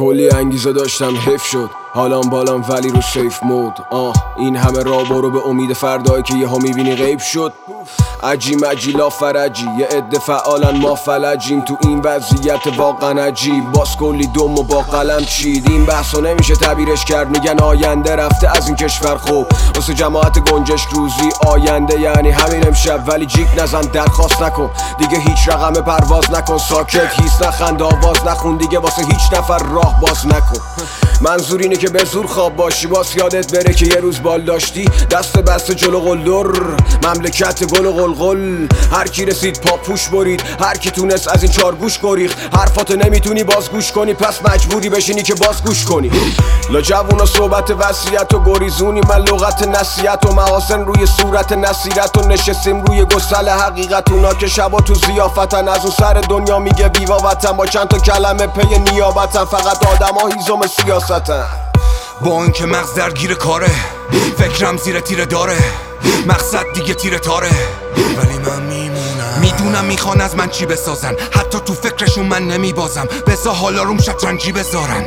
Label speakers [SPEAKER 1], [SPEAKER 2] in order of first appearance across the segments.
[SPEAKER 1] کلی انگیزه داشتم حیف شد حالام بالام ولی رو سیف مود. این همه راه برو به امید فردایی که یهو میبینی غیب شد. عجی مجی لا فرجی یه عده فعالن ما فلجیم تو این وضعیت واقعا عجیب. باز کلی دم و با قلم چید. این بحثو نمیشه تعبیرش کرد، میگن آینده رفته از این کشور. خوب واسه جماعت گنجشک روزی آینده یعنی همین امشب. ولی جیک نزن درخواست نکن دیگه هیچ رقم پرواز نکن. ساکت هیس نخند آواز نخون دیگه واسه هیچ نفر راه باز نکن. منظور اینه که به زور خواب باشی باز یادت بره که یه روز بال داشتی دست بسته جلو قلدر مملکت گل و قلقل. هر کی رسید پاپوش برید، هر کی تونست از این چارگوش گریخت. حرفاتو نمیتونی باز گوش کنی پس مجبوری بشینی که باز گوش کنی. لا جوونا صحبت وصیت و گریزونی، من لغت نصیحت و محاسن روی صورت نصیرت و نشستیم روی گسل حقیقت. اونا که شبا تو ضیافتن از اون سر دنیا میگه بیوا وطن با چند تا کلمه پی نیابتن. فقط آدما هیزم سیاستن.
[SPEAKER 2] با اینکه مغز درگیر کاره، فکرم زیر تیره داره، مقصد دیگه تیره تاره، ولی من میمونم. میدونم میخوان از من چی بسازن، حتی تو فکرشون من نمیبازم. بذار حالا روم شطرنجی بذارن،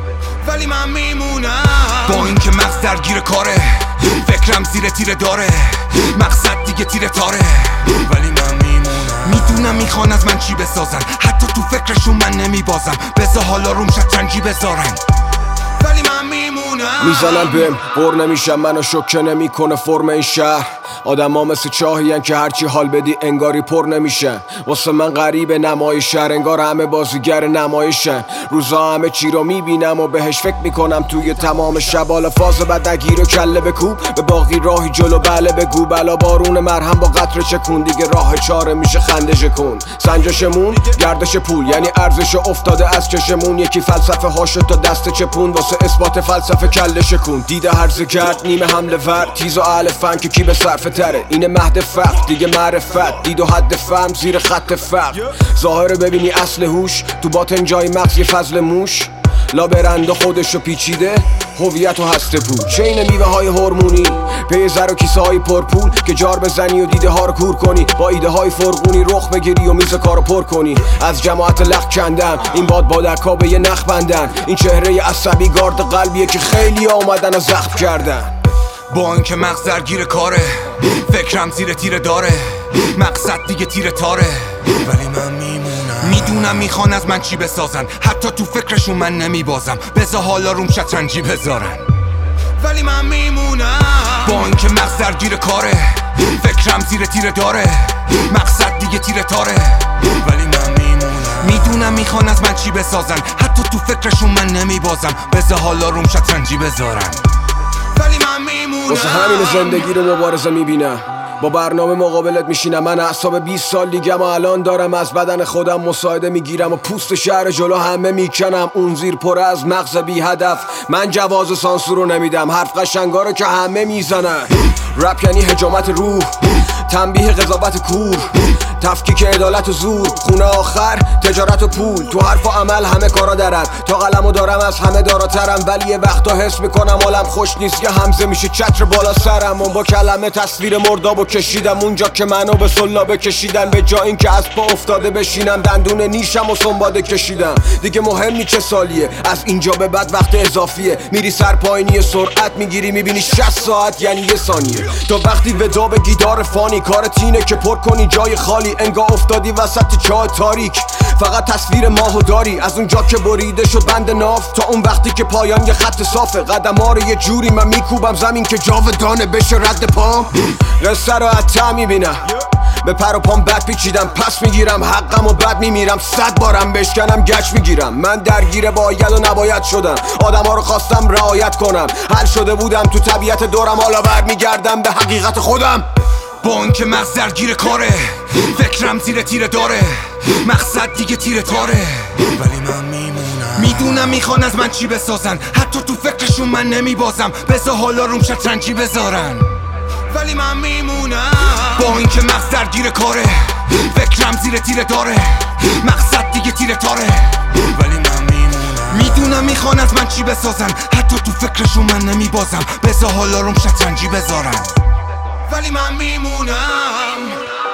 [SPEAKER 2] ولی من میمونم. با اینکه مغز درگیر کاره، فکرم زیر تیره داره، مقصد دیگه تیره تاره، ولی من میمونم. میدونم میخوان از من چی بسازن، حتی تو فکرشون من نمیبازم. بذار حالا روم شطرنجی بذارن، ولی من میمونم.
[SPEAKER 1] میزنن بهم بر نمیشم منو شوکه نمیکنه فرم این شهر. آدم ها مثل چاهین که هرچی حال بدی انگاری پر نمیشن. واسه من غریب نمایش شهر، انگار همه بازیگر نمایشن. روزا همه چی رو میبینم و بهش فکر میکنم توی تمام شب. حالا فاز بد نگیر و کله بکوب، به باقی راهی جلو بله بگو. بلا بارون مرهم با قطره چکون، دیگه راه چاره میشه خنده کن. سنجشمون گردش پول یعنی ارزش افتاده از چشمون. یکی فلسفه هاشو تا دست چپون، واسه اثبات فلسفه کله شکون. دیده هرزه کرد نیمه حمله ور، تیز و اهل فن که کی به صرفه تره. اینه مهد فقر دیگه معرفت، دید و حد فهم زیر خط فقر. ظاهره ببینی اصل هوش، تو باطن جای مغز یه فضل موش. لا برنده خودشو پیچیده هویت و هسته پول. چین میوه های هورمونی پی زر و کیسه های پرپول، که جار بزنی و دیده ها رو کور کنی. با ایده های فرقونی رخ بگیری و میز کارو پر کنی. از جماعت لخ کندم این باد بادرکا به یه نخ بندن. این چهره عصبی گارد قلبیه که خیلی اومدن و زخم کردن.
[SPEAKER 2] با اینکه مغز درگیر کاره، فکرم زیر تیره داره، مقصد دیگه تیره تاره، ولی من میمونم. میدونم میخوان از من چی بسازن، حتی تو فکرشون من نمیبازم. بذار حالا روم شطرنجی بذارن، ولی من میمونم. با اینکه مغز درگیر کاره، فکرم زیر تیره داره، مقصد دیگه تیره تاره، ولی من میمونم. میدونم میخوان از من چی بسازن، حتی تو فکرشون من نمیبازم. بذار حالا روم شطرنجی بذارن، ولی من میمونم.
[SPEAKER 1] واسه همین زندگی رو مبارزه میبینم، با برنامه مقابلت میشینم. من اعصاب 20 سال دیگه ما الان دارم، از بدن خودم مساعده میگیرم و پوست شهر جلو همه میکنم. اون زیر پر از مغز بی هدف، من جواز سانسور رو نمیدم. حرف قشنگا رو که همه میزنن. رپ یعنی حجامت روح، تنبیه قضاوت کور، تفکیک عدالت و زور. خونه آخر تجارت و پول، تو حرف و عمل همه کارا درم. تا قلمو دارم از همه داراترم، ولی یه وقتا حس میکنم حالم خوش نیست که همزه میشه چتر بالا سرم. اون با کلمه تصویر مردابو کشیدم اونجا که منو به سلابه کشیدن. به جا این که از پا افتاده بشینم، دندون نیشم و سنباده کشیدم. دیگه مهم نی چه سالیه، از اینجا به بعد وقت اضافیه. میری سر پایینی سرعت میگیری، میبینی 60 ساعت یعنی یه ثانیه. تا وقتی ودا به گیتار فانی، کارت اینه که پر کنی جای خالی. انگار افتادی وسط چاه تاریک، فقط تصویر ماهو داری. از اونجا که بریده شد بند ناف، تا اون وقتی که پایان یه خط صافه. قدم ها رو یه جوری من میکوبم زمین که جاودانه بشه رد پام. قصه رو حتی میبینم، به پر و پام بد پیچیدم. پس میگیرم حقم و بد میمیرم. 100 بارم بشکنم گچ میگیرم. من درگیر باید و نباید شدم، آدم ها رو خواستم رعایت کنم. حل شده بودم تو طبیعت دورم، حالا برمیگردم به حقیقت خودم.
[SPEAKER 2] با اینکه مغز درگیر کاره، فکرم زیر تیره داره، مقصد دیگه تیره تاره، ولی من میمونم. میدونم میخوان از من چی بسازن، حتی تو فکرشون من نمیبازم. بذار حالا روم شطرنجی بذارن، ولی من میمونم. با اینکه مغز درگیر کاره، فکرم زیر تیره داره، مقصد دیگه تیره تاره، ولی من میمونم. میدونم میخوان از من چی بسازن، حتی تو فکرشون من نمیبازم. بذار حالا روم شطرنجی بذارن، ولی من میمونم.